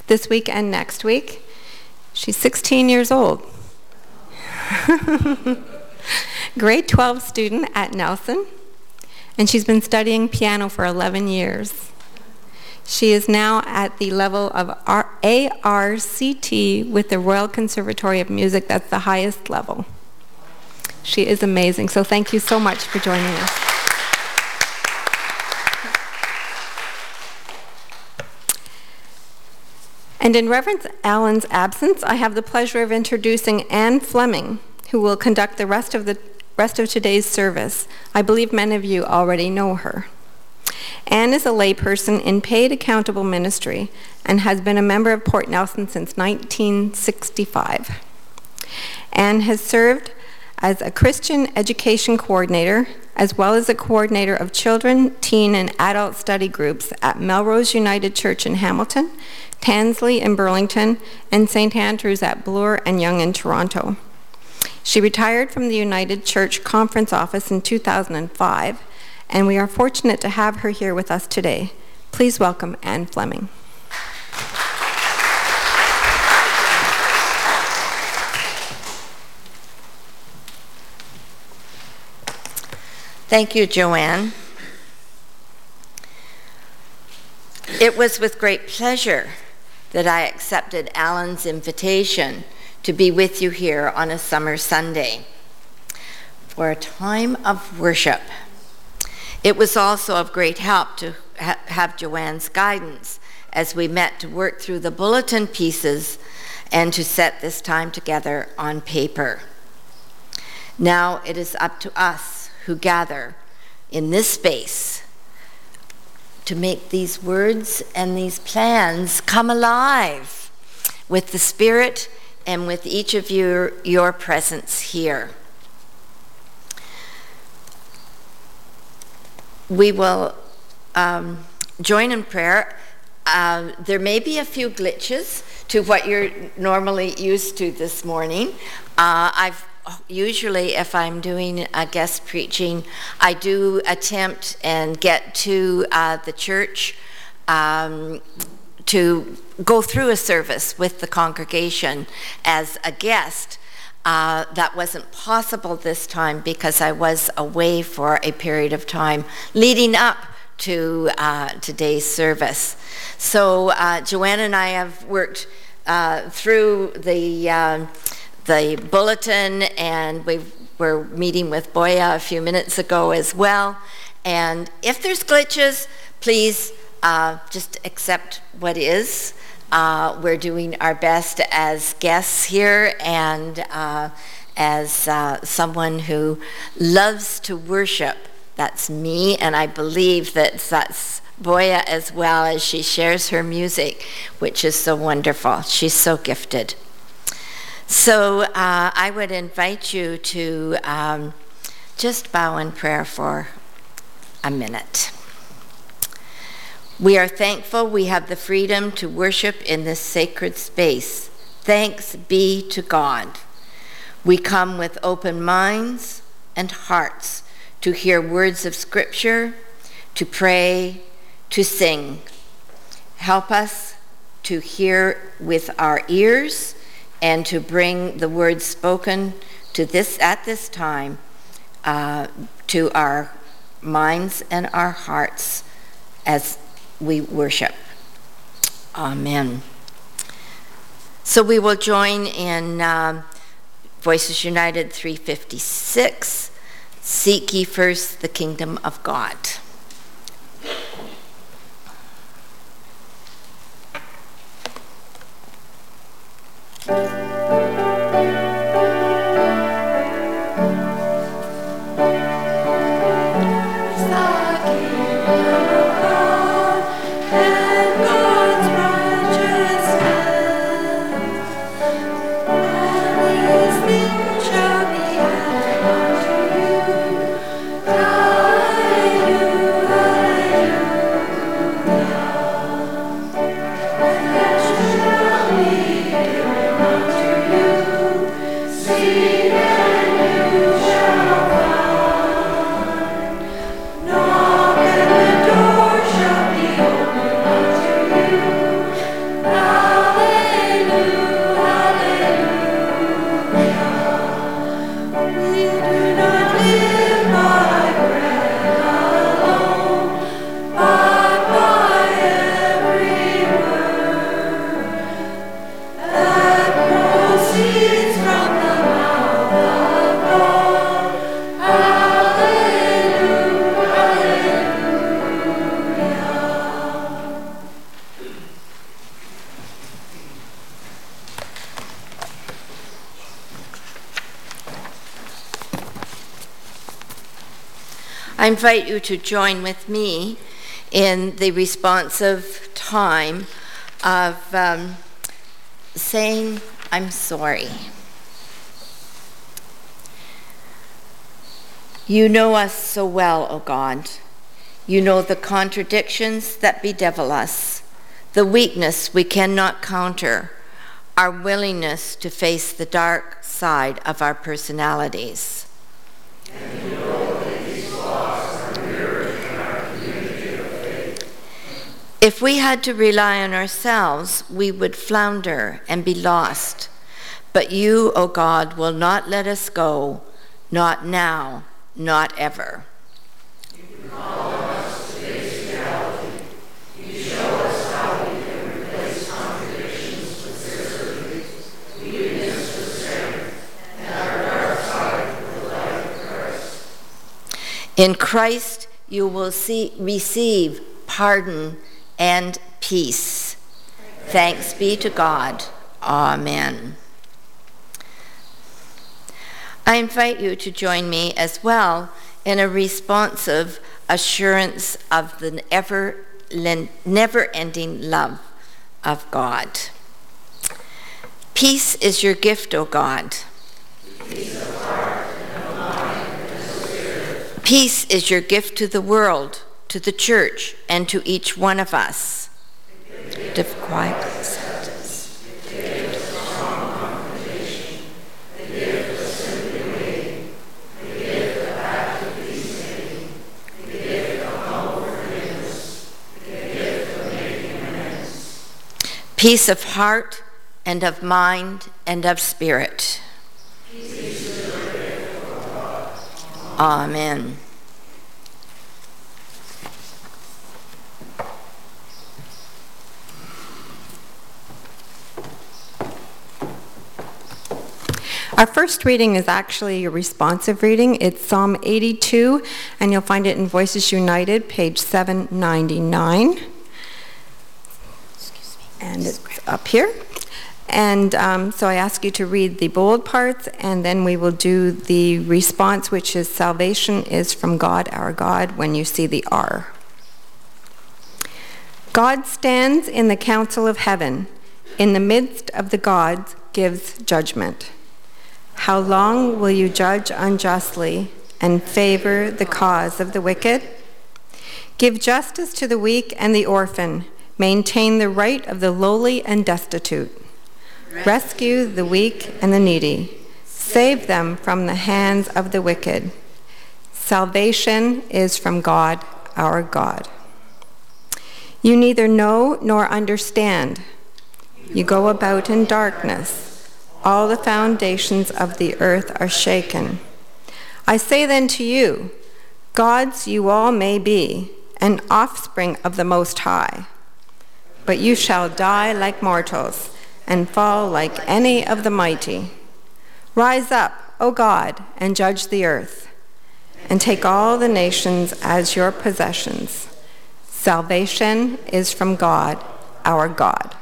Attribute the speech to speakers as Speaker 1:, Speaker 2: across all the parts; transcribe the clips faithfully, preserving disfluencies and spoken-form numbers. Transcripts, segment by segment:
Speaker 1: this week and next week. She's sixteen years old. Grade twelve student at Nelson, and she's been studying piano for eleven years. She is now at the level of A R C T with the Royal Conservatory of Music. That's the highest level. She is amazing, so thank you so much for joining us. And in Reverend Allen's absence, I have the pleasure of introducing Anne Fleming, who will conduct the rest of the rest of today's service. I believe many of you already know her. Anne is a layperson in paid accountable ministry and has been a member of Port Nelson since nineteen sixty-five. Anne has served as a Christian education coordinator, as well as a coordinator of children, teen, and adult study groups at Melrose United Church in Hamilton, Tansley in Burlington, and Saint Andrews at Bloor and Yonge in Toronto. She retired from the United Church Conference Office in two thousand five, and we are fortunate to have her here with us today. Please welcome Anne Fleming.
Speaker 2: Thank you, Joanne. It was with great pleasure that I accepted Alan's invitation to be with you here on a summer Sunday for a time of worship. It was also of great help to ha- have Joanne's guidance as we met to work through the bulletin pieces and to set this time together on paper. Now it is up to us who gather in this space to make these words and these plans come alive with the Spirit and with each of your, your presence here. We will um, join in prayer. Uh, there may be a few glitches to what you're normally used to this morning. Uh, I've Usually, if I'm doing a guest preaching, I do attempt and get to uh, the church um, to go through a service with the congregation as a guest. Uh, that wasn't possible this time because I was away for a period of time leading up to uh, today's service. So uh, Joanne and I have worked uh, through the uh, the bulletin, and we were meeting with Boya a few minutes ago as well. And if there's glitches, please uh, just accept what is. Uh, we're doing our best as guests here and uh, as uh, someone who loves to worship. That's me, and I believe that that's Boya as well, as she shares her music, which is so wonderful. She's so gifted. So uh, I would invite you to um, just bow in prayer for a minute. We are thankful we have the freedom to worship in this sacred space. Thanks be to God. We come with open minds and hearts to hear words of Scripture, to pray, to sing. Help us to hear with our ears and to bring the words spoken to this at this time uh, to our minds and our hearts as we worship. Amen. So we will join in uh, Voices United three fifty-six, Seek ye first the kingdom of God.
Speaker 3: Thank you.
Speaker 2: I invite you to join with me in the responsive time of um, saying, I'm sorry. You know us so well, O God. You know the contradictions that bedevil us, the weakness we cannot counter, our willingness to face the dark side of our personalities. And you know that these flaws are mirrored in our community of faith. If we had to rely on ourselves, we would flounder and be lost. But you, O God, will not let us go, not now, not ever. You call on us to face reality. You show us how we can replace contradictions with certainty, weakness with strength, and our dark side with the light of Christ. In Christ, you will see, receive pardon and peace. Thanks be to God. Amen. I invite you to join me as well in a responsive assurance of the ever, never-ending love of God. Peace is your gift, O God. Peace of heart and of mind and of spirit. Peace is your gift to the world, to the church, and to each one of us. The gift of quiet acceptance. The gift of strong confrontation. The gift of simply waiting. The gift of active peacemaking. The gift of humble forgiveness. The gift of making amends. Peace of heart and of mind and of spirit. Peace is your gift, O God. Amen.
Speaker 1: Our first reading is actually a responsive reading. It's Psalm eighty-two, and you'll find it in Voices United, page seven ninety-nine. Excuse me. And it's up here. And um, so I ask you to read the bold parts, and then we will do the response, which is salvation is from God, our God, when you see the R. God stands in the council of heaven. In the midst of the gods gives judgment. How long will you judge unjustly and favor the cause of the wicked? Give justice to the weak and the orphan. Maintain the right of the lowly and destitute. Rescue the weak and the needy. Save them from the hands of the wicked. Salvation is from God, our God. You neither know nor understand. You go about in darkness. All the foundations of the earth are shaken. I say then to you, gods you all may be, an offspring of the Most High. But you shall die like mortals, and fall like any of the mighty. Rise up, O God, and judge the earth, and take all the nations as your possessions. Salvation is from God, our God.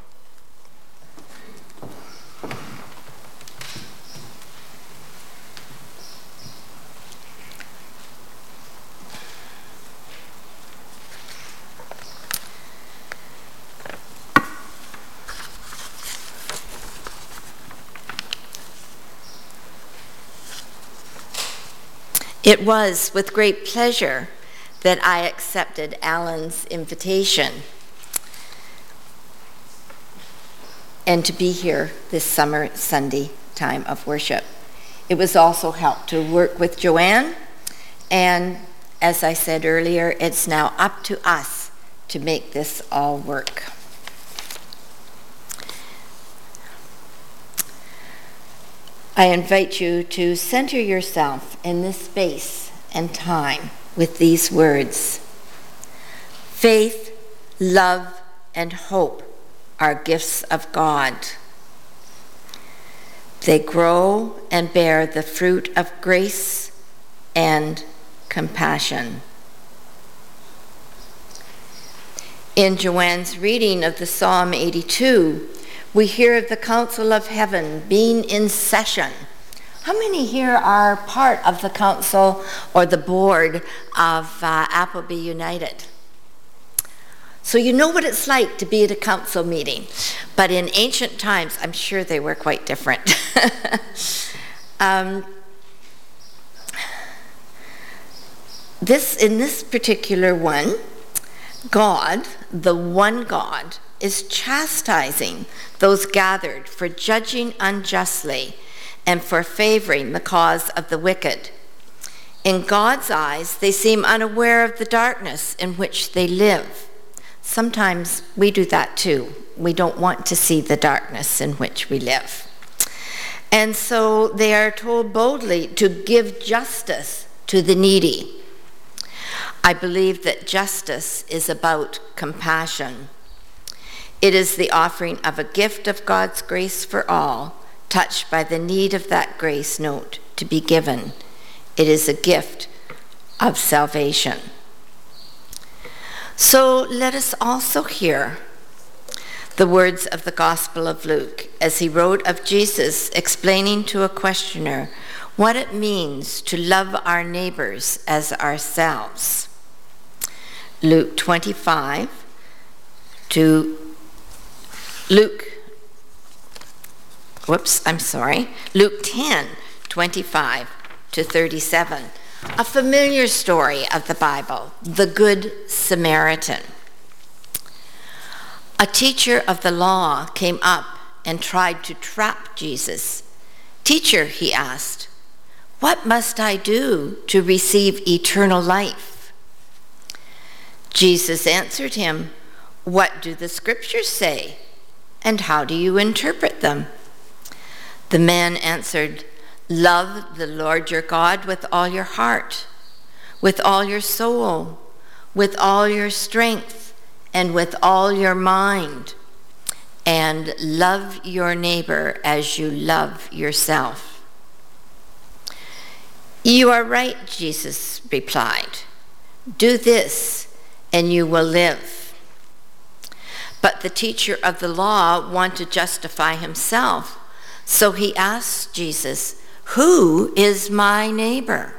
Speaker 2: It was with great pleasure that I accepted Alan's invitation and to be here this summer Sunday time of worship. It was also helped to work with Joanne, and as I said earlier, it's now up to us to make this all work. I invite you to center yourself in this space and time with these words. Faith, love, and hope are gifts of God. They grow and bear the fruit of grace and compassion. In Joanne's reading of the Psalm eighty-two, we hear of the council of heaven being in session How many here are part of the council or the board of uh, Appleby United? So you know what it's like to be at a council meeting. But in ancient times, I'm sure they were quite different. um, this, in this particular one, God, the one God, is chastising those gathered for judging unjustly and for favoring the cause of the wicked. In God's eyes, they seem unaware of the darkness in which they live. Sometimes we do that too. We don't want to see the darkness in which we live. And so they are told boldly to give justice to the needy. I believe that justice is about compassion. It is the offering of a gift of God's grace for all, touched by the need of that grace note to be given. It is a gift of salvation. So let us also hear the words of the Gospel of Luke as he wrote of Jesus explaining to a questioner what it means to love our neighbors as ourselves. Luke twenty-five to Luke, whoops, I'm sorry, Luke ten, twenty-five to thirty-seven. A familiar story of the Bible, the Good Samaritan. A teacher of the law came up and tried to trap Jesus. "Teacher," he asked, "what must I do to receive eternal life?" Jesus answered him, "What do the scriptures say? And how do you interpret them?" The man answered, "Love the Lord your God with all your heart, with all your soul, with all your strength, and with all your mind, and love your neighbor as you love yourself." "You are right," Jesus replied. "Do this, and you will live." But the teacher of the law wanted to justify himself, so he asked Jesus, "Who is my neighbor?"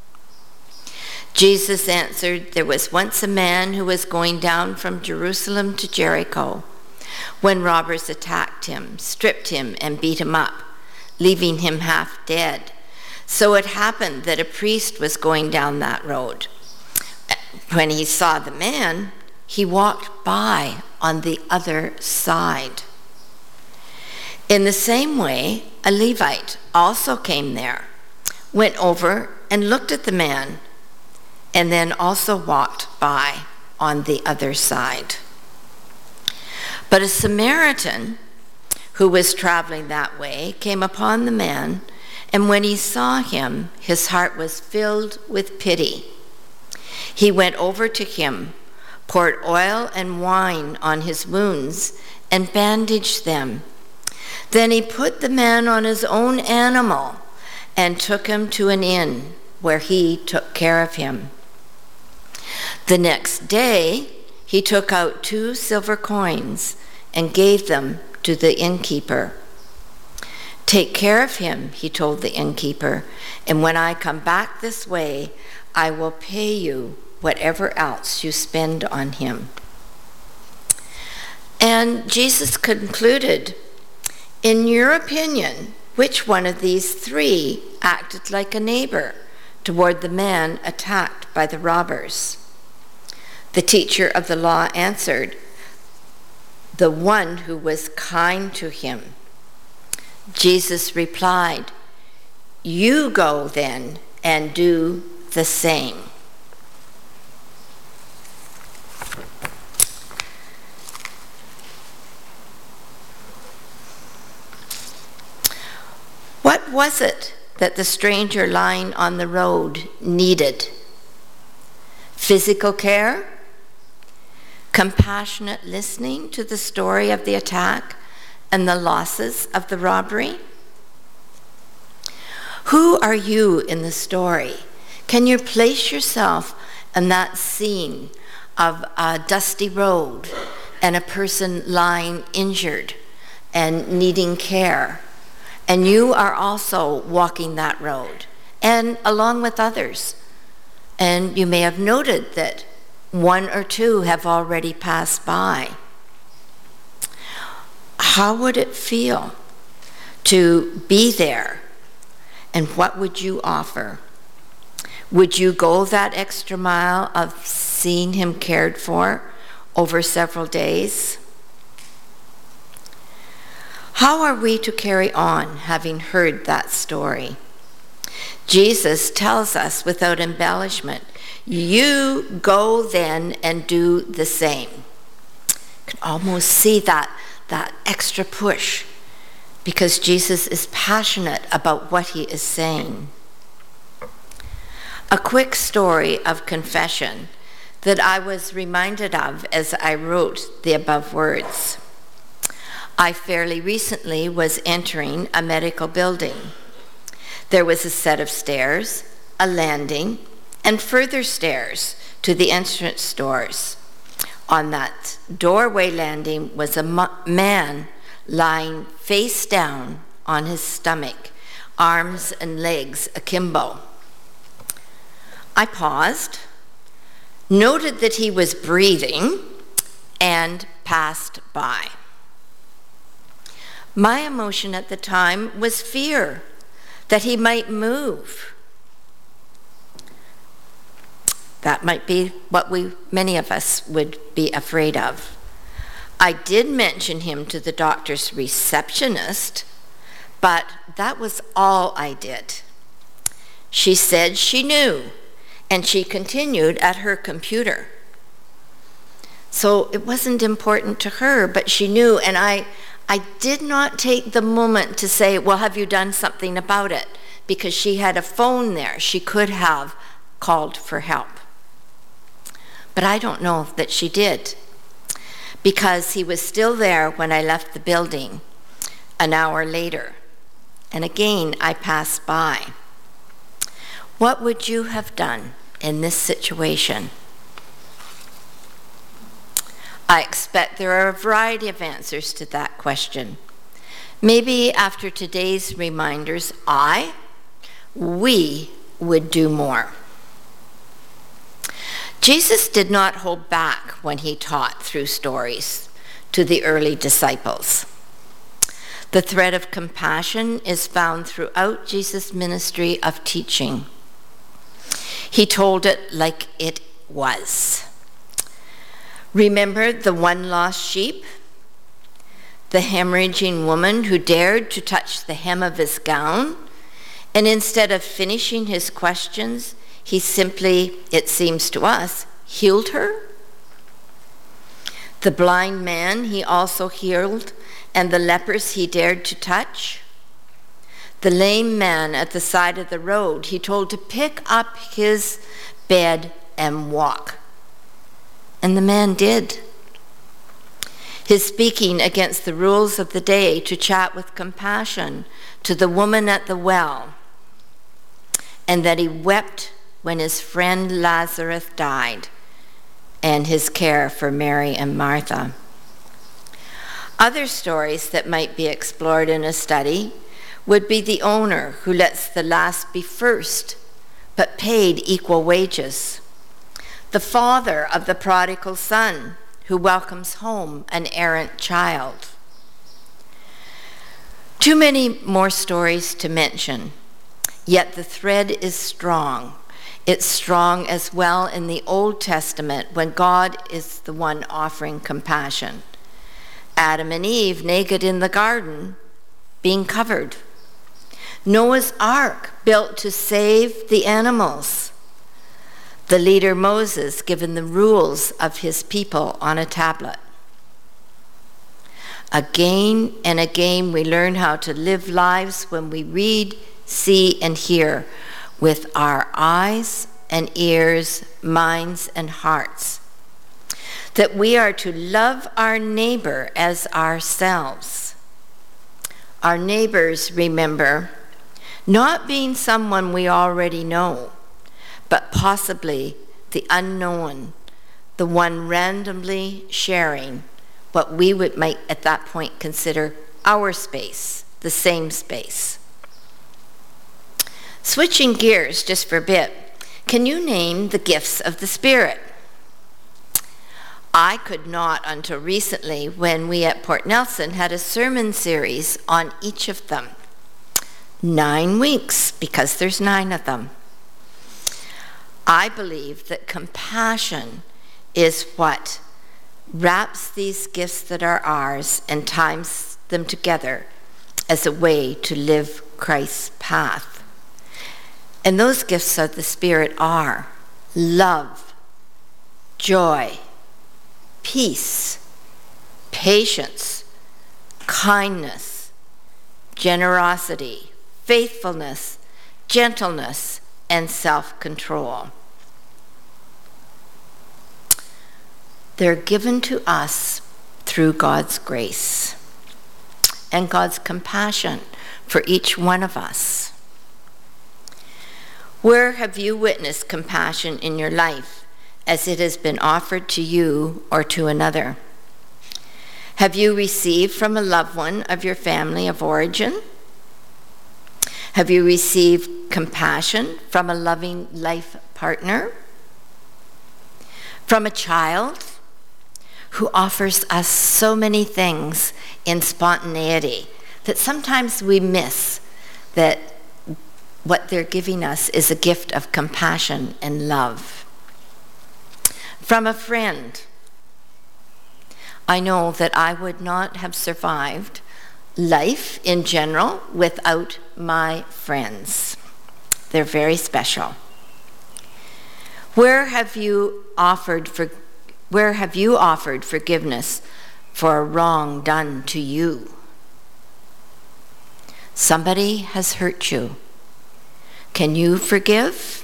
Speaker 2: Jesus answered, "There was once a man who was going down from Jerusalem to Jericho when robbers attacked him, stripped him, and beat him up, leaving him half dead. So it happened that a priest was going down that road. When he saw the man, he walked by on the other side. In the same way, a Levite also came there, went over and looked at the man, and then also walked by on the other side. But a Samaritan who was traveling that way came upon the man, and when he saw him, his heart was filled with pity. He went over to him, poured oil and wine on his wounds, and bandaged them. Then he put the man on his own animal and took him to an inn where he took care of him. The next day, he took out two silver coins and gave them to the innkeeper. "Take care of him," he told the innkeeper, "and when I come back this way, I will pay you whatever else you spend on him." And Jesus concluded, "In your opinion, which one of these three acted like a neighbor toward the man attacked by the robbers?" The teacher of the law answered, "The one who was kind to him." Jesus replied, "You go then and do the same." What was it that the stranger lying on the road needed? Physical care? Compassionate listening to the story of the attack and the losses of the robbery? Who are you in the story? Can you place yourself in that scene of a dusty road and a person lying injured and needing care, And you are also walking that road, and along with others. And you may have noted that one or two have already passed by. How would it feel to be there? And what would you offer? Would you go that extra mile of seeing him cared for over several days? How are we to carry on having heard that story? Jesus tells us without embellishment, you go then and do the same. You can almost see that, that extra push because Jesus is passionate about what he is saying. A quick story of confession that I was reminded of as I wrote the above words. I fairly recently was entering a medical building. There was a set of stairs, a landing, and further stairs to the entrance doors. On that doorway landing was a man lying face down on his stomach, arms and legs akimbo. I paused, noted that he was breathing, and passed by. My emotion at the time was fear that he might move. That might be what we, many of us would be afraid of. I did mention him to the doctor's receptionist, but that was all I did. She said she knew, and she continued at her computer. So it wasn't important to her, but she knew, and I I did not take the moment to say, well, have you done something about it? Because she had a phone there. She could have called for help. But I don't know that she did, because he was still there when I left the building an hour later. And again, I passed by. What would you have done in this situation? I expect there are a variety of answers to that question. Maybe after today's reminders, I, we would do more. Jesus did not hold back when he taught through stories to the early disciples. The thread of compassion is found throughout Jesus' ministry of teaching. He told it like it was. Remember the one lost sheep? The hemorrhaging woman who dared to touch the hem of his gown, and instead of finishing his questions, he simply, it seems to us, healed her? The blind man he also healed, and the lepers he dared to touch? The lame man at the side of the road he told to pick up his bed and walk. And the man did. His speaking against the rules of the day to chat with compassion to the woman at the well, and that he wept when his friend Lazarus died, and his care for Mary and Martha. Other stories that might be explored in a study would be the owner who lets the last be first, but paid equal wages. The father of the prodigal son who welcomes home an errant child. Too many more stories to mention, yet the thread is strong. It's strong as well in the Old Testament when God is the one offering compassion. Adam and Eve naked in the garden, being covered. Noah's Ark built to save the animals. The leader Moses given the rules of his people on a tablet. Again and again we learn how to live lives when we read, see, and hear with our eyes and ears, minds and hearts. That we are to love our neighbor as ourselves. Our neighbors, remember, not being someone we already know, but possibly the unknown, the one randomly sharing what we would might at that point consider our space the same space. Switching gears just for a bit, can you name the gifts of the Spirit? I could not until recently when we at Port Nelson had a sermon series on each of them. Nine weeks, because there's nine of them. I believe that compassion is what wraps these gifts that are ours and ties them together as a way to live Christ's path. And those gifts of the Spirit are love, joy, peace, patience, kindness, generosity, faithfulness, gentleness, and self-control. They're given to us through God's grace and God's compassion for each one of us. Where have you witnessed compassion in your life as it has been offered to you or to another? Have you received from a loved one of your family of origin? Have you received compassion from a loving life partner? From a child who offers us so many things in spontaneity that sometimes we miss that what they're giving us is a gift of compassion and love. From a friend, I know that I would not have survived life in general without my friends. They're very special. Where have you offered for, where have you offered forgiveness for a wrong done to you? Somebody has hurt you. Can you forgive?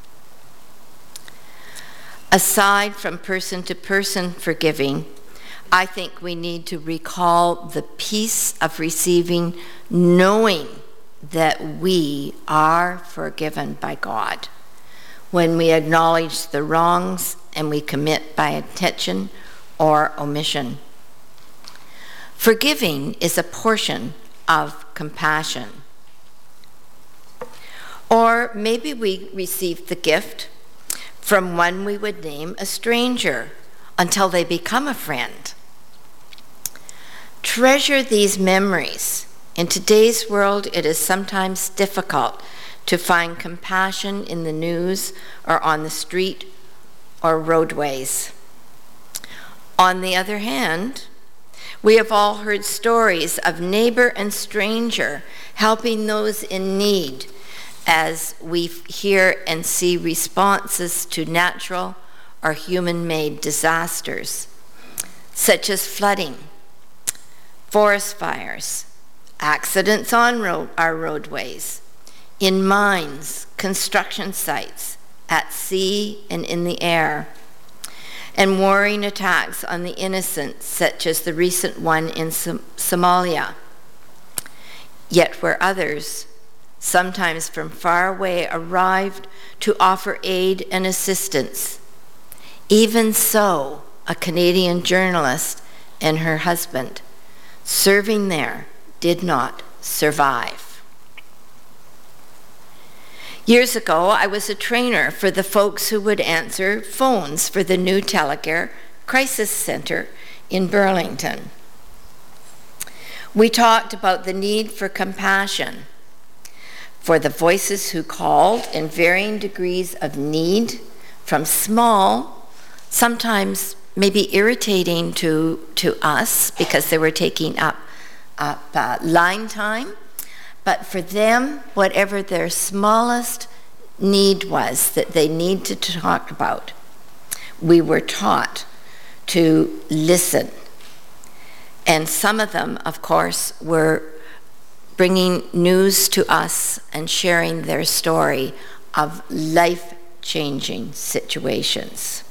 Speaker 2: Aside from person-to-person forgiving, I think we need to recall the peace of receiving, knowing that we are forgiven by God when we acknowledge the wrongs and we commit by intention or omission. Forgiving is a portion of compassion. Or maybe we received the gift from one we would name a stranger until they become a friend. Treasure these memories. In today's world, it is sometimes difficult to find compassion in the news or on the street or roadways. On the other hand, we have all heard stories of neighbor and stranger helping those in need as we hear and see responses to natural or human-made disasters, such as flooding, forest fires, accidents on road, our roadways, in mines, construction sites, at sea and in the air, and warring attacks on the innocent, such as the recent one in Som- Somalia. Yet where others, sometimes from far away, arrived to offer aid and assistance. Even so, a Canadian journalist and her husband, serving there, did not survive. Years ago, I was a trainer for the folks who would answer phones for the new Telecare Crisis Center in Burlington. We talked about the need for compassion for the voices who called in varying degrees of need, from small, sometimes maybe irritating to, to us because they were taking up, up uh, line time, but for them, whatever their smallest need was that they needed to talk about, we were taught to listen. And some of them, of course, were bringing news to us and sharing their story of life-changing situations.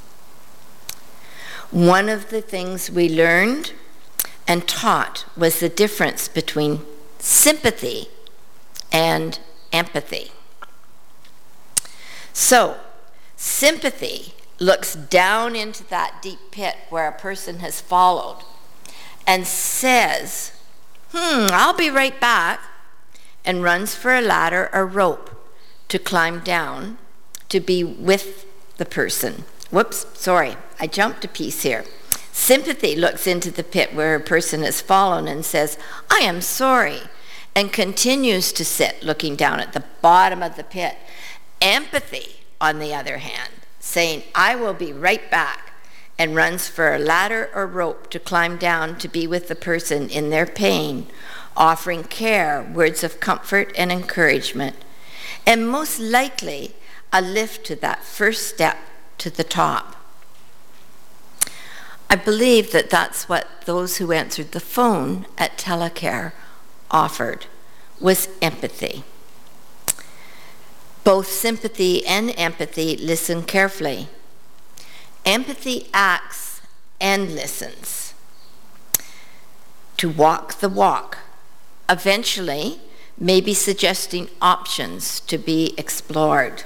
Speaker 2: One of the things we learned and taught was the difference between sympathy and empathy. So, sympathy looks down into that deep pit where a person has followed and says, hmm, I'll be right back, and runs for a ladder or rope to climb down to be with the person. Whoops, sorry, I jumped a piece here. Sympathy looks into the pit where a person has fallen and says, I am sorry, and continues to sit looking down at the bottom of the pit. Empathy, on the other hand, saying, I will be right back, and runs for a ladder or rope to climb down to be with the person in their pain, offering care, words of comfort and encouragement, and most likely a lift to that first step to the top. I believe that that's what those who answered the phone at Telecare offered, was empathy. Both sympathy and empathy listen carefully. Empathy acts and listens to walk the walk, eventually maybe suggesting options to be explored.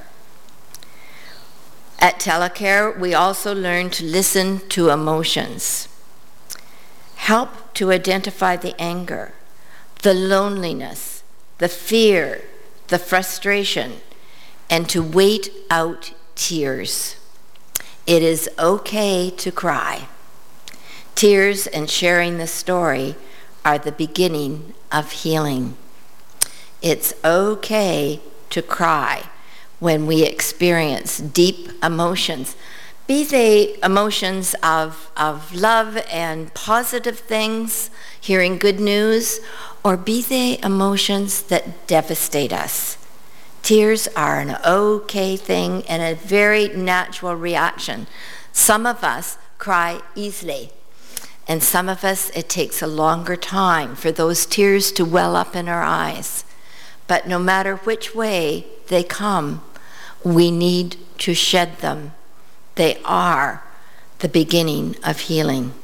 Speaker 2: At Telecare, we also learn to listen to emotions, help to identify the anger, the loneliness, the fear, the frustration, and to wait out tears. It is okay to cry. Tears and sharing the story are the beginning of healing. It's okay to cry when we experience deep emotions, be they emotions of, of love and positive things, hearing good news, or be they emotions that devastate us. Tears are an okay thing and a very natural reaction. Some of us cry easily, and some of us it takes a longer time for those tears to well up in our eyes. But no matter which way they come, we need to shed them. They are the beginning of healing.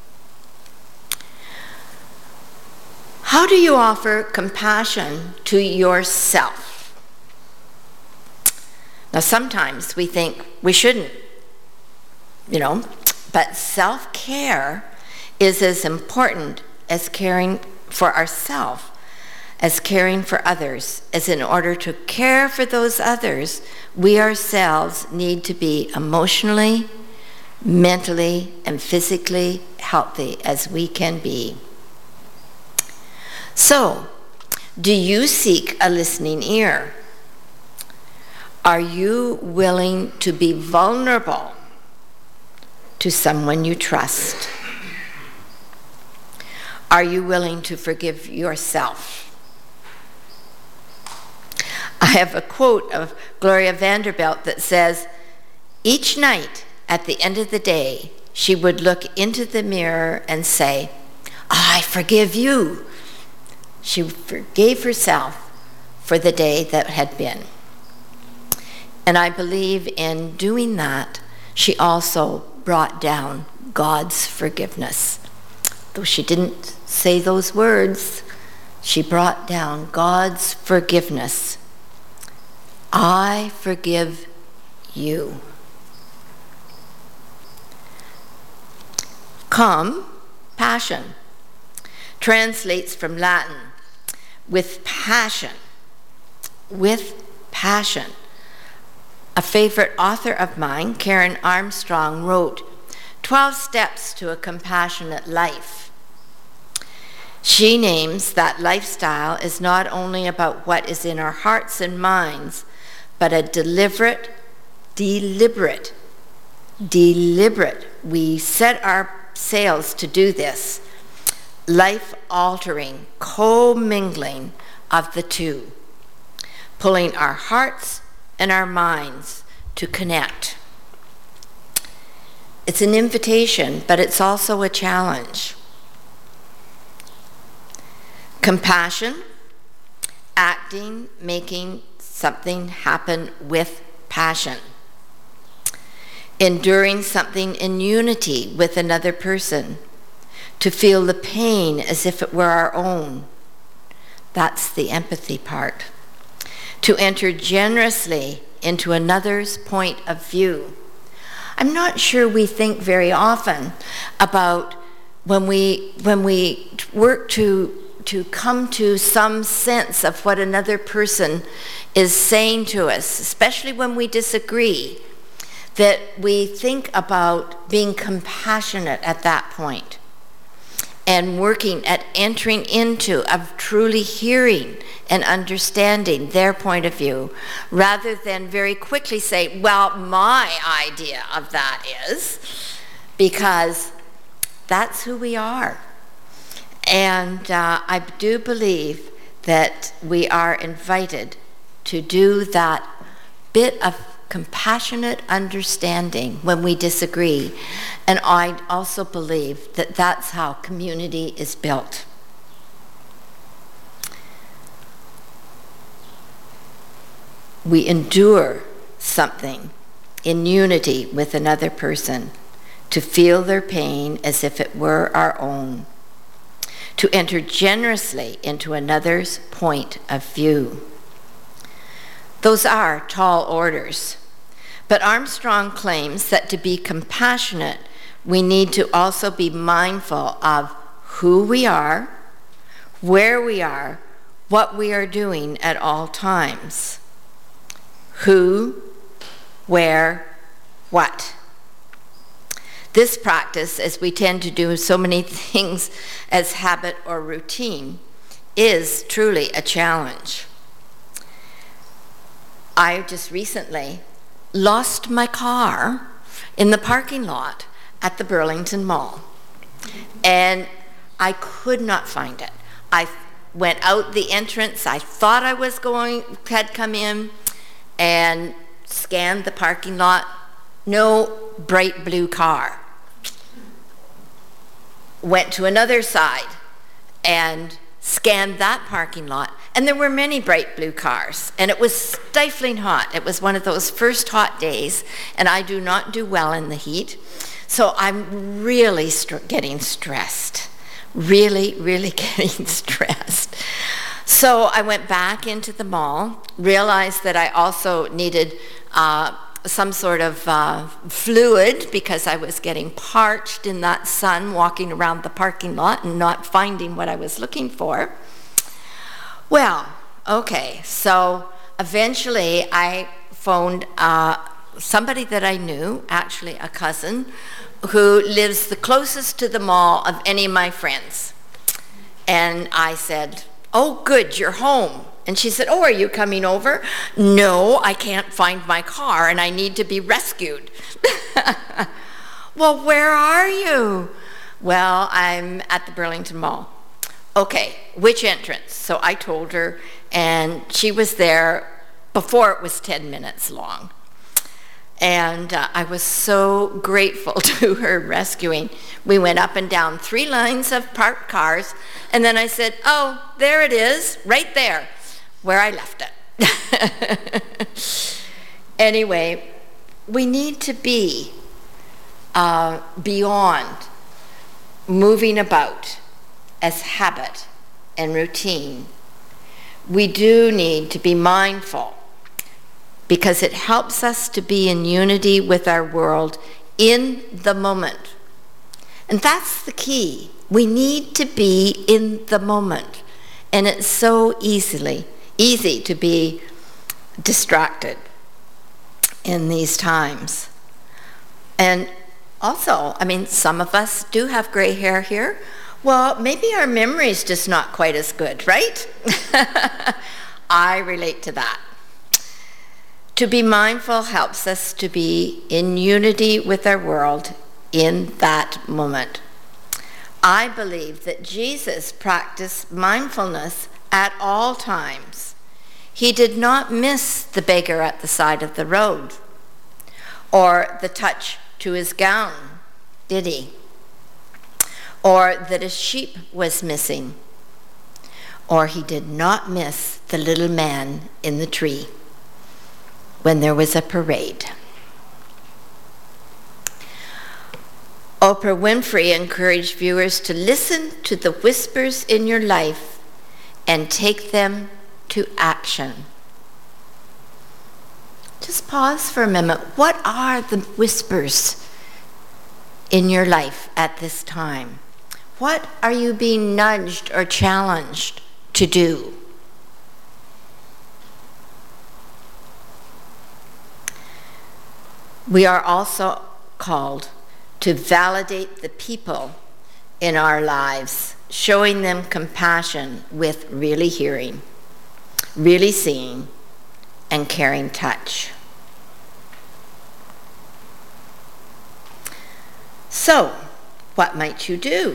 Speaker 2: How do you offer compassion to yourself? Now, sometimes we think we shouldn't, you know, but self-care is as important as caring for ourselves, as caring for others, as in order to care for those others, we ourselves need to be emotionally, mentally, and physically healthy as we can be. So, do you seek a listening ear? Are you willing to be vulnerable to someone you trust? Are you willing to forgive yourself? I have a quote of Gloria Vanderbilt that says, each night at the end of the day, she would look into the mirror and say, I forgive you. She forgave herself for the day that had been. And I believe in doing that, she also brought down God's forgiveness. Though she didn't say those words, she brought down God's forgiveness. I forgive you. Compassion translates from Latin with passion. With passion. A favorite author of mine, Karen Armstrong, wrote, twelve Steps to a Compassionate Life. She names that lifestyle is not only about what is in our hearts and minds, but a deliberate, deliberate, deliberate, we set our sails to do this, life-altering, co-mingling of the two, pulling our hearts and our minds to connect. It's an invitation, but it's also a challenge. Compassion, acting, making something happen with passion. Enduring something in unity with another person, to feel the pain as if it were our own. That's the empathy part. To enter generously into another's point of view. I'm not sure we think very often about when we when we work to to come to some sense of what another person is saying to us, especially when we disagree, that we think about being compassionate at that point and working at entering into, of truly hearing and understanding their point of view, rather than very quickly say, well, my idea of that is, because that's who we are. And uh, I do believe that we are invited to do that bit of compassionate understanding when we disagree. And I also believe that that's how community is built. We endure something in unity with another person, to feel their pain as if it were our own, to enter generously into another's point of view. Those are tall orders. But Armstrong claims that to be compassionate, we need to also be mindful of who we are, where we are, what we are doing at all times. Who, where, what. This practice, as we tend to do so many things as habit or routine, is truly a challenge. I just recently lost my car in the parking lot at the Burlington Mall, and I could not find it. I went out the entrance. I thought I was going, had come in, and scanned the parking lot. No bright blue car. Went to another side and scanned that parking lot, and there were many bright blue cars, and it was stifling hot. It was one of those first hot days, and I do not do well in the heat, so I'm really st- getting stressed, really, really getting stressed. So I went back into the mall, realized that I also needed uh, some sort of uh, fluid because I was getting parched in that sun walking around the parking lot and not finding what I was looking for. Well, okay, so eventually I phoned uh, somebody that I knew, actually a cousin, who lives the closest to the mall of any of my friends. And I said, oh, good, you're home. And she said, oh, are you coming over? No, I can't find my car and I need to be rescued. Well, where are you? Well, I'm at the Burlington Mall. Okay, which entrance? So I told her, and she was there before it was ten minutes long. And uh, I was so grateful to her rescuing. We went up and down three lines of parked cars, and then I said, oh, there it is, right there, where I left it. Anyway, we need to be uh, beyond moving about as habit and routine. We do need to be mindful, because it helps us to be in unity with our world in the moment. And that's the key. We need to be in the moment. And it's so easily, easy to be distracted in these times. And also, I mean, some of us do have gray hair here. Well, maybe our memory's just not quite as good, right? I relate to that. To be mindful helps us to be in unity with our world in that moment. I believe that Jesus practiced mindfulness at all times. He did not miss the beggar at the side of the road or the touch to his gown, did he? Or that a sheep was missing. Or he did not miss the little man in the tree when there was a parade. Oprah Winfrey encouraged viewers to listen to the whispers in your life and take them to action. Just pause for a moment. What are the whispers in your life at this time? What are you being nudged or challenged to do? We are also called to validate the people in our lives, showing them compassion with really hearing, really seeing, and caring touch. So, what might you do?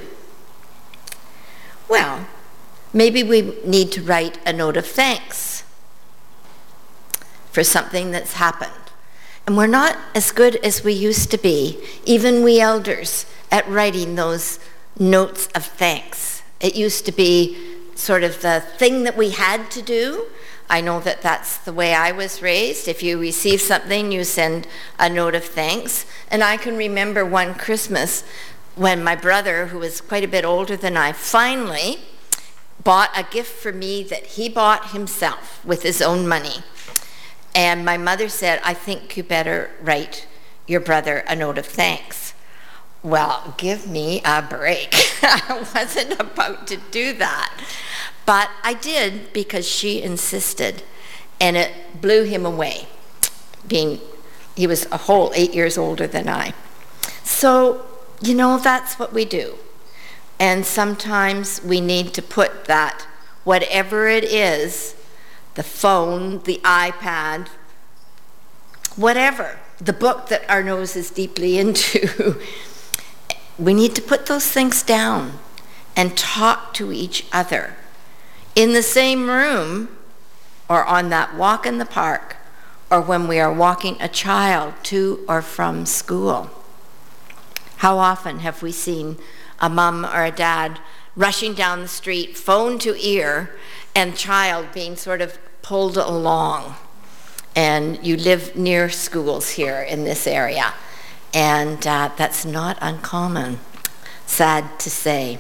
Speaker 2: Well, maybe we need to write a note of thanks for something that's happened. And we're not as good as we used to be, even we elders, at writing those notes of thanks. It used to be sort of the thing that we had to do. I know that that's the way I was raised. If you receive something, you send a note of thanks. And I can remember one Christmas when my brother, who was quite a bit older than I, finally bought a gift for me that he bought himself with his own money. And my mother said, I think you better write your brother a note of thanks. Well, give me a break. I wasn't about to do that. But I did because she insisted, and it blew him away, being he was a whole eight years older than I. So, you know, that's what we do. And sometimes we need to put that, whatever it is, the phone, the iPad, whatever, the book that our nose is deeply into, we need to put those things down and talk to each other in the same room, or on that walk in the park, or when we are walking a child to or from school. How often have we seen a mom or a dad rushing down the street, phone to ear, and child being sort of pulled along? And you live near schools here in this area, and uh, that's not uncommon, sad to say.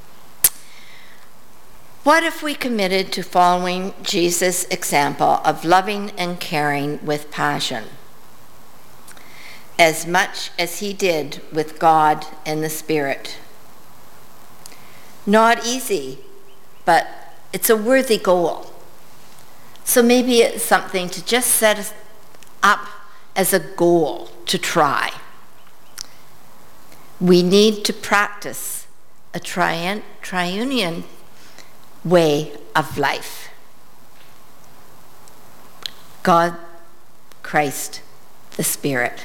Speaker 2: What if we committed to following Jesus' example of loving and caring with passion, as much as he did with God and the Spirit? Not easy, but it's a worthy goal. So maybe it's something to just set us up as a goal to try. We need to practice a triun- triunion way of life. God, Christ, the Spirit.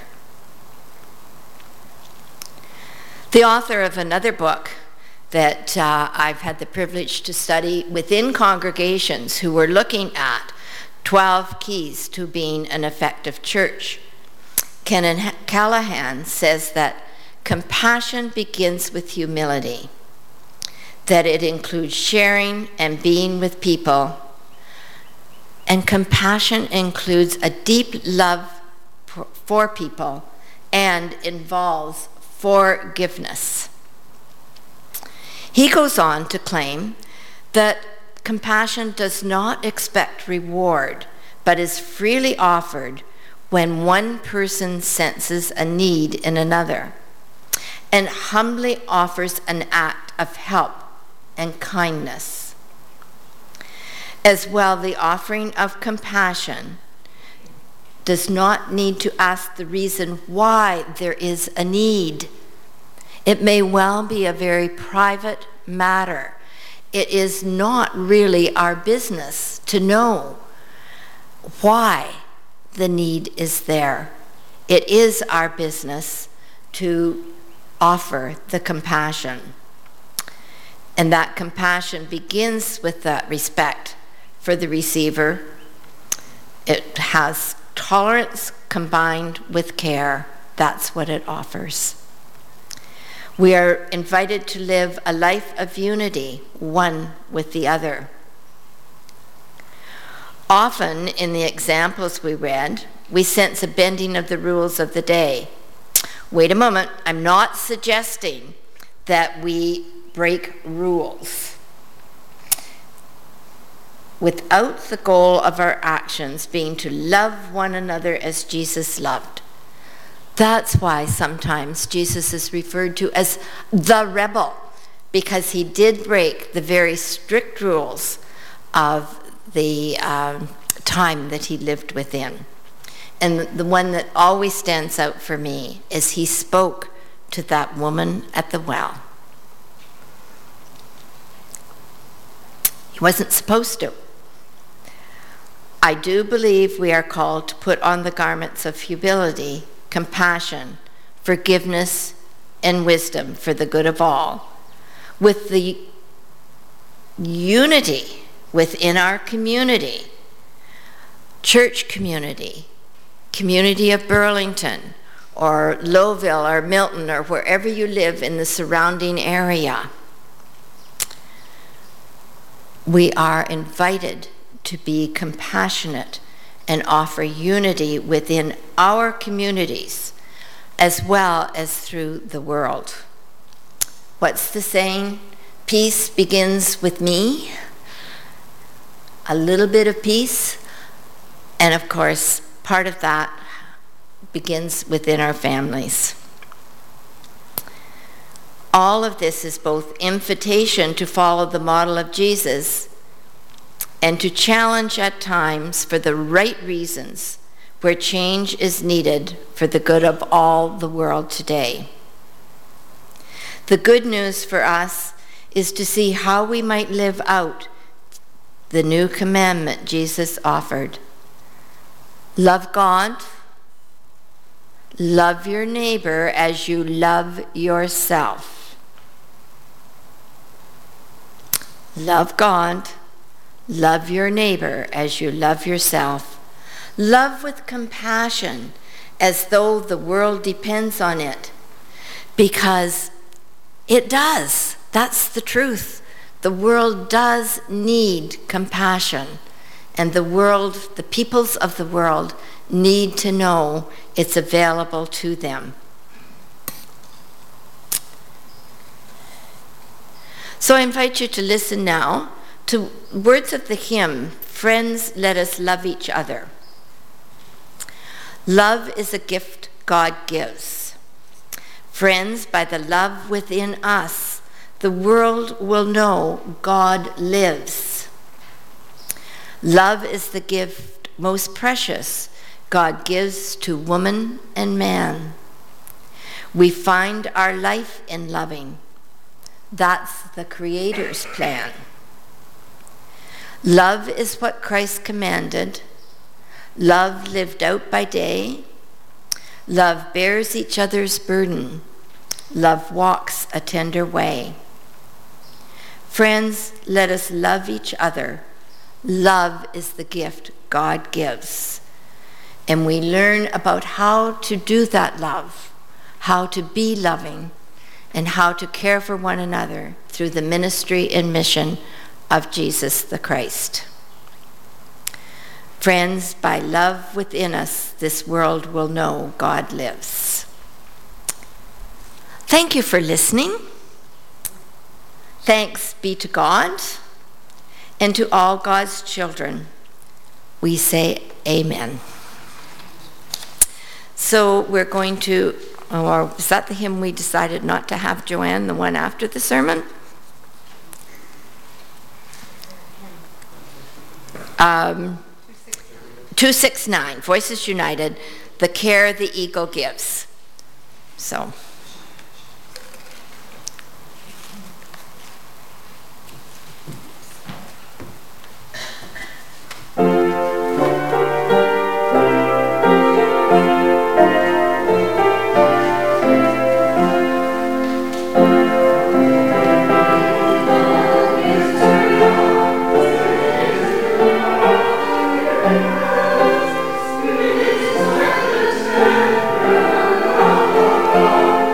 Speaker 2: The author of another book that uh, I've had the privilege to study within congregations who were looking at twelve keys to being an effective church, Kenan Callahan, says that compassion begins with humility, that it includes sharing and being with people, and compassion includes a deep love for people and involves forgiveness. He goes on to claim that compassion does not expect reward, but is freely offered when one person senses a need in another and humbly offers an act of help and kindness. As well, the offering of compassion does not need to ask the reason why there is a need. It may well be a very private matter. It is not really our business to know why the need is there. It is our business to offer the compassion. And that compassion begins with that respect for the receiver. It has tolerance combined with care. That's what it offers. We are invited to live a life of unity, one with the other. Often in the examples we read, we sense a bending of the rules of the day. Wait a moment, I'm not suggesting that we break rules. Without the goal of our actions being to love one another as Jesus loved. That's why sometimes Jesus is referred to as the rebel, because he did break the very strict rules of the um, time that he lived within. And the one that always stands out for me is he spoke to that woman at the well. He wasn't supposed to. I do believe we are called to put on the garments of humility, compassion, forgiveness, and wisdom for the good of all, with the unity within our community, church community, community of Burlington, or Lowville, or Milton, or wherever you live in the surrounding area. We are invited to be compassionate and offer unity within our communities as well as through the world. What's the saying? Peace begins with me. A little bit of peace. And of course, part of that begins within our families. All of this is both invitation to follow the model of Jesus and to challenge at times for the right reasons where change is needed for the good of all the world today. The good news for us is to see how we might live out the new commandment Jesus offered. Love God, love your neighbor as you love yourself. Love God, love your neighbor as you love yourself. Love with compassion as though the world depends on it, because it does. That's the truth. The world does need compassion, and the world, the peoples of the world, need to know it's available to them. So I invite you to listen now to words of the hymn, Friends, Let Us Love Each Other. Love is a gift God gives. Friends, by the love within us, the world will know God lives. Love is the gift most precious God gives to woman and man. We find our life in loving. That's the Creator's plan. Love is what Christ commanded. Love lived out by day. Love bears each other's burden. Love walks a tender way. Friends, let us love each other. Love is the gift God gives. And we learn about how to do that love, how to be loving, and how to care for one another through the ministry and mission of Jesus the Christ. Friends, by love within us, this world will know God lives. Thank you for listening. Thanks be to God, and to all God's children, we say amen. So we're going to, or is that the hymn we decided not to have, Joanne, the one after the sermon? Um, two sixty-nine, Voices United, The Care the Eagle Gives. So.
Speaker 3: Oh,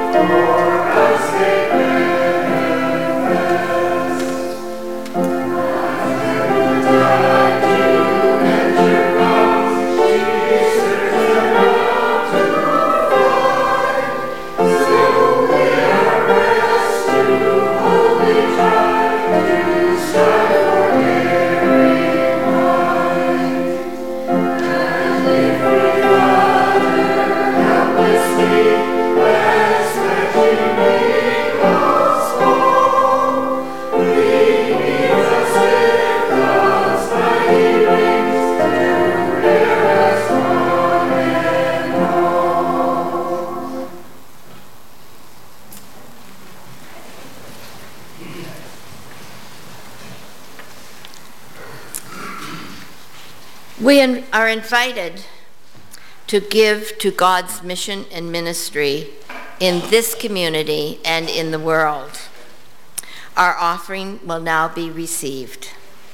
Speaker 2: We in- are invited to give to God's mission and ministry in this community and in the world. Our offering will now be received.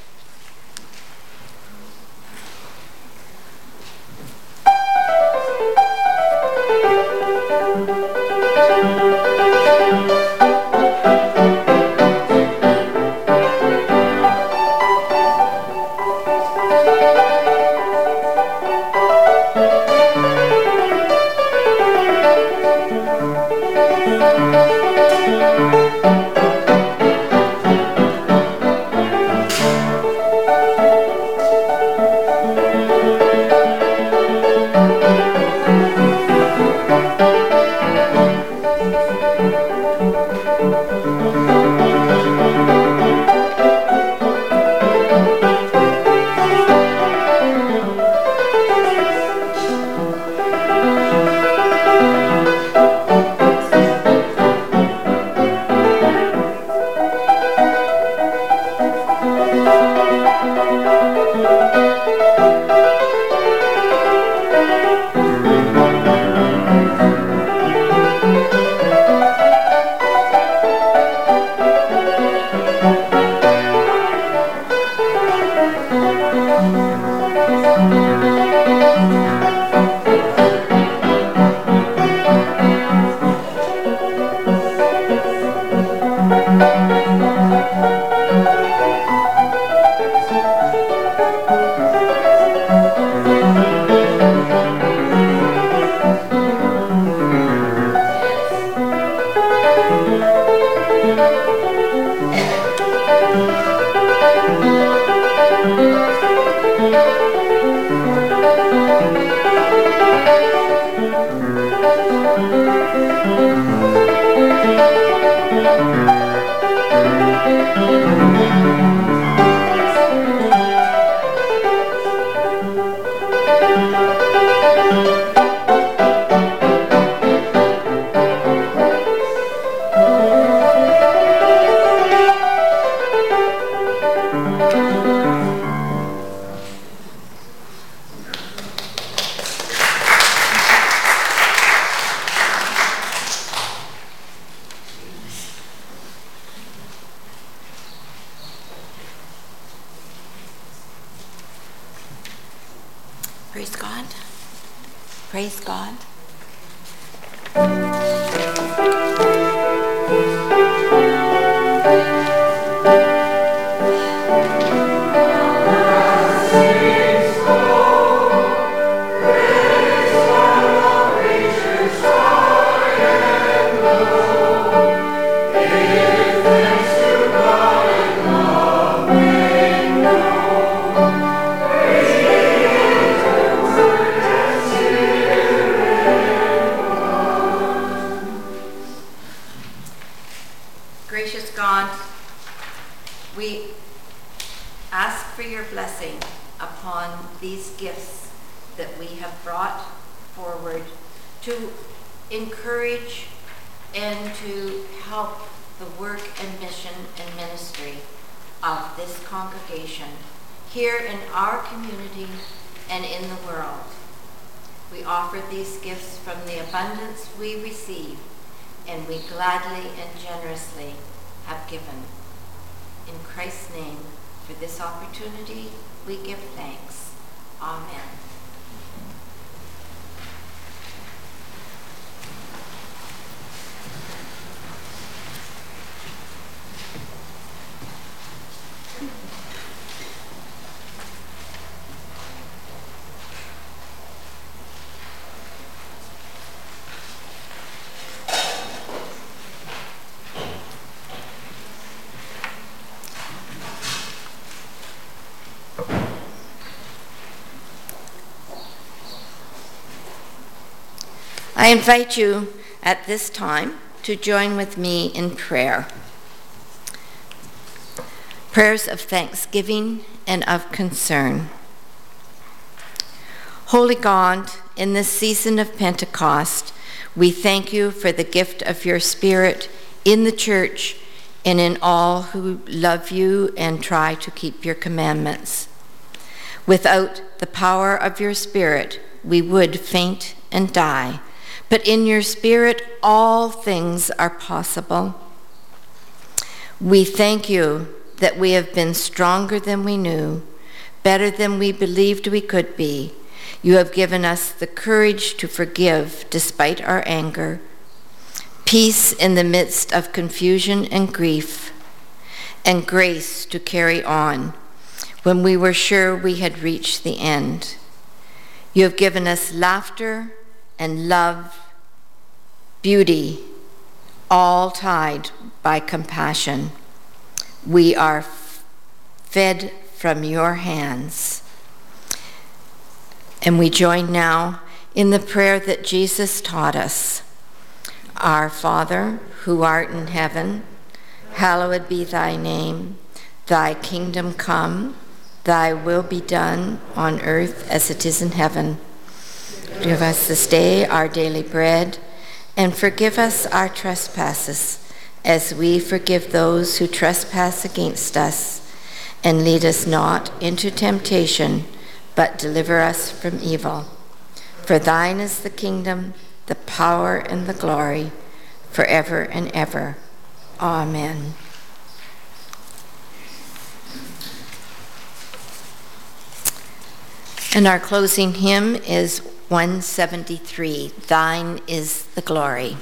Speaker 2: Praise God. Praise God.
Speaker 3: Gracious God, we ask for your blessing upon these gifts that we have brought forward to encourage and to help the work and mission and ministry of this congregation here in our community and in the world. We offer these gifts from the abundance we receive, and we gladly and generously have given. In Christ's name, for this opportunity, we give thanks. Amen. I invite you at this time to join with me in prayer. Prayers of thanksgiving and of concern. Holy God, in this season of Pentecost, we thank you for the gift of your Spirit in the church and in all who love you and try to keep your commandments.
Speaker 2: Without the power of your Spirit, we would faint and die. But in your Spirit, all things are possible. We thank you that we have been stronger than we knew, better than we believed we could be. You have given us the courage to forgive despite our anger, peace in the midst of confusion and grief, and grace to carry on when we were sure we had reached the end. You have given us laughter and love, beauty, all tied by compassion. We are fed from your hands. And we join now in the prayer that Jesus taught us. Our Father, who art in heaven, hallowed be thy name. Thy kingdom come, thy will be done on earth as it is in heaven. Give us this day our daily bread, and forgive us our trespasses, as we forgive those who trespass against us. And lead us not into temptation, but deliver us from evil. For thine is the kingdom, the power, and the glory, forever and ever. Amen. And our closing hymn is one seventy-three, Thine is the Glory.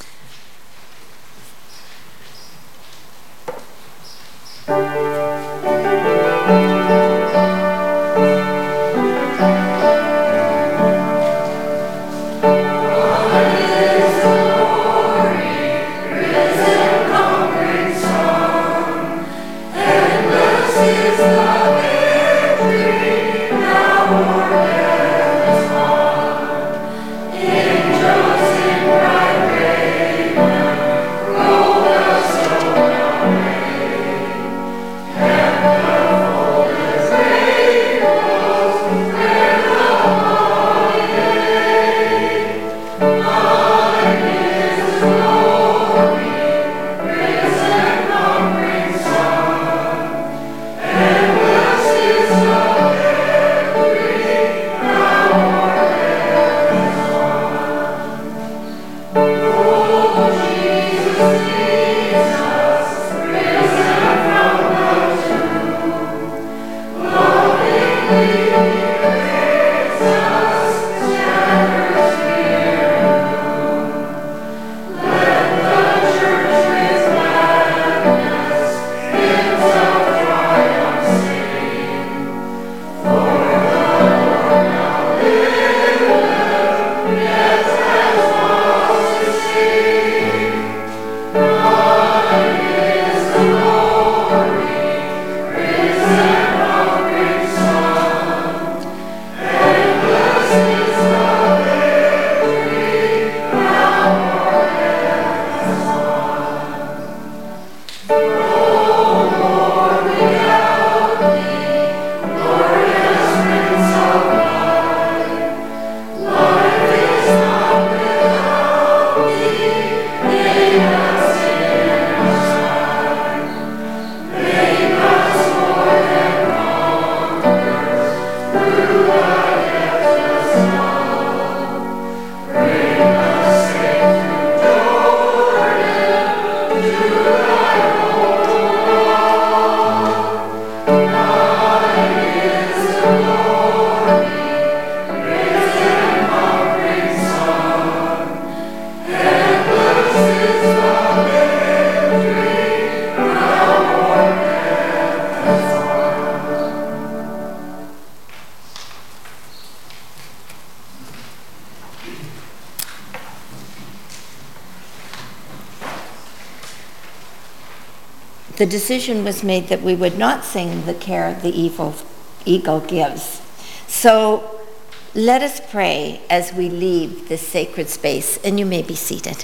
Speaker 2: The decision was made that we would not sing the care the evil eagle gives. So let us pray as we leave this sacred space, and you may be seated.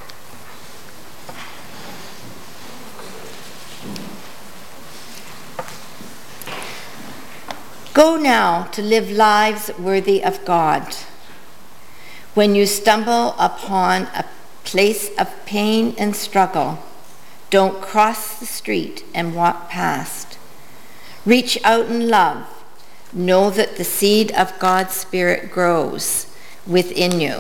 Speaker 2: Go now to live lives worthy of God. When you stumble upon a place of pain and struggle, don't cross the street and walk past. Reach out in love, know that the seed of God's Spirit grows within you,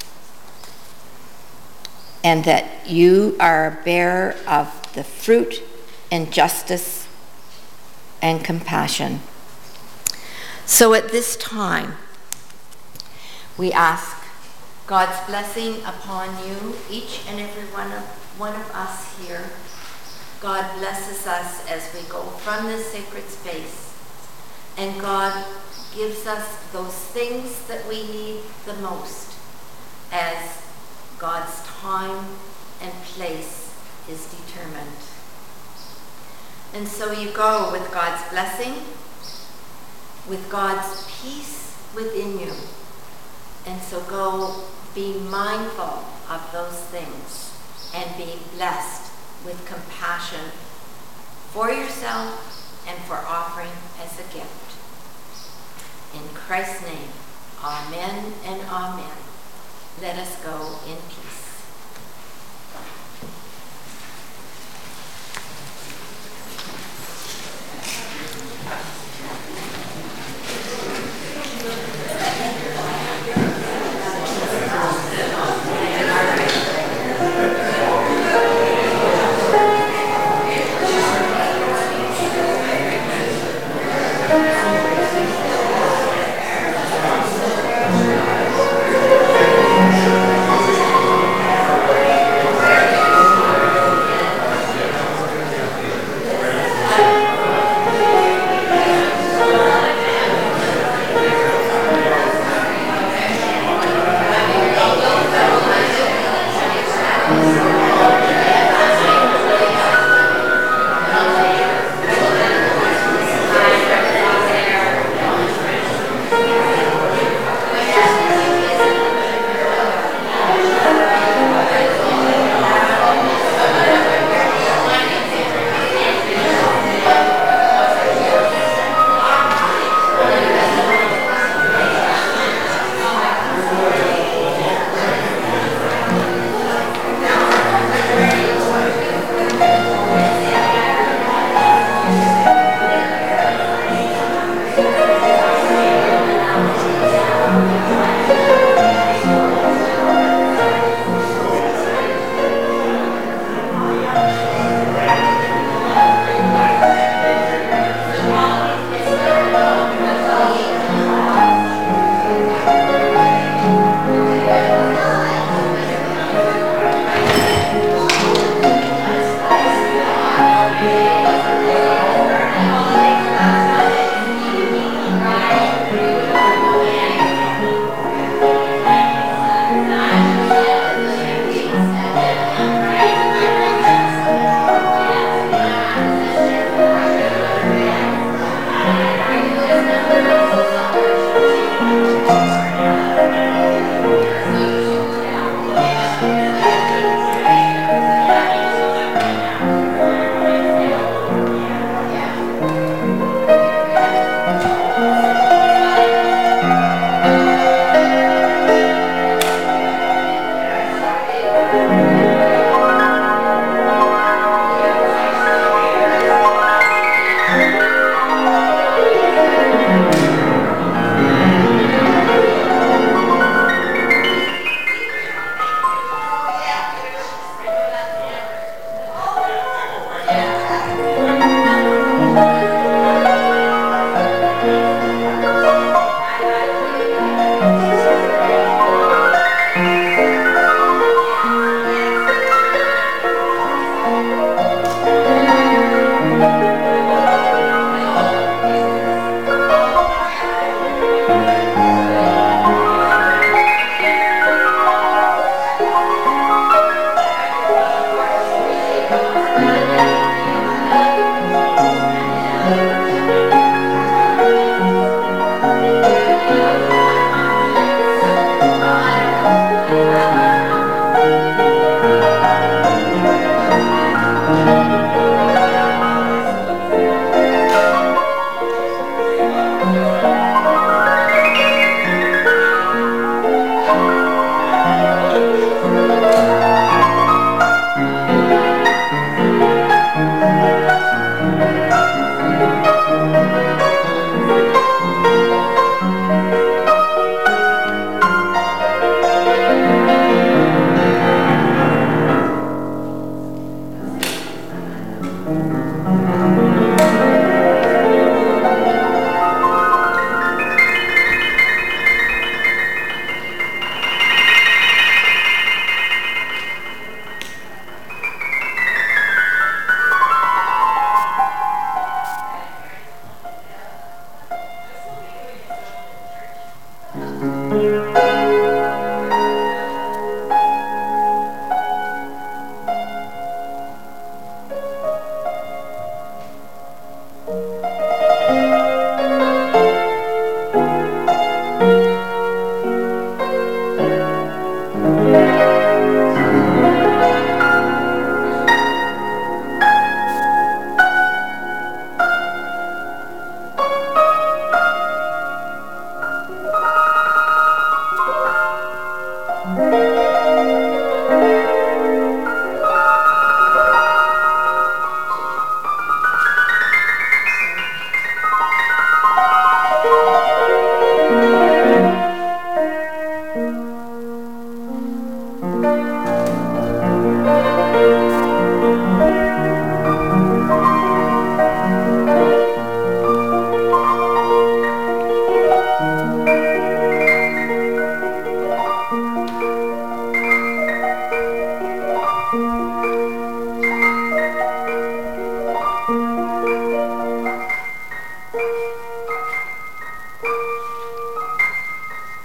Speaker 2: and that you are a bearer of the fruit and justice and compassion. So at this time, we ask God's blessing upon you, each and every one of, one of us here. God blesses us as we go from this sacred space, and God gives us those things that we need the most as God's time and place is determined. And so you go with God's blessing, with God's peace within you. And so go be mindful of those things and be blessed with compassion for yourself and for offering as a gift. In Christ's name, amen and amen. Let us go in peace.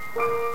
Speaker 4: Thank you.